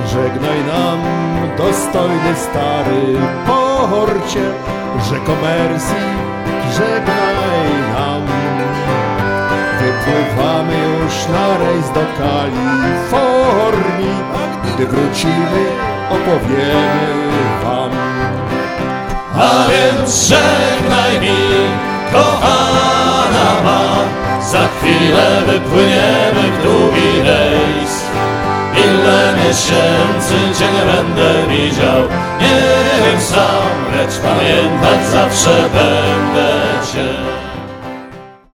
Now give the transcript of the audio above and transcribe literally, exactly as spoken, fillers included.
Żegnaj nam, dostojny stary porcie, rzeko Mersey, żegnaj nam. Wypływamy już na rejs do Kalifornii, a gdy wrócimy, opowiemy wam. A więc żegnaj mi, kochana ma, za chwilę wypłyniemy w długi rejs. Ile miesięcy cię nie będę widział, nie wiem sam, lecz pamiętać zawsze będę cię.